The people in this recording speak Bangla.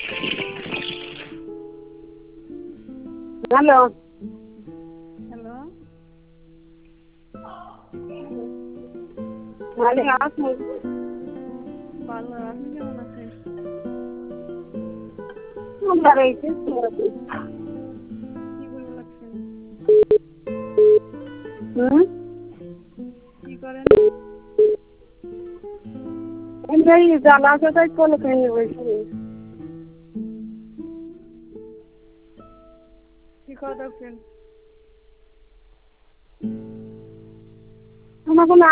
হ্যালো। হ্যালো। ভালো আছি। ভালো, আপনি কেমন আছেন? কি করে লাগছেন? কি করেন? জ্বালা আছে তাই কোলে ভেঙে বসে। কি কথা বলছেন? আমার কোনো